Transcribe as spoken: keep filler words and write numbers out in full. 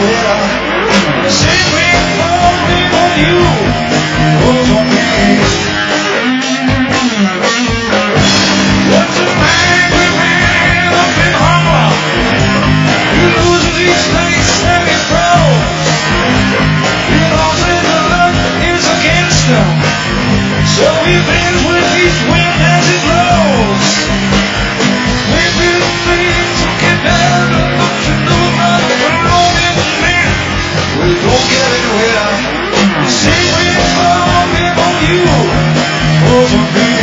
anywhere. Save me falling on you, falls on me. What's a angry man up in Harlem? He loses each place that he throws. He knows that the luck is against him, so he bends with each wind as it blows. Maybe things will get better, but you know about the wrong in the man. We don't get anywhere. Sing me falling on you, falls on me.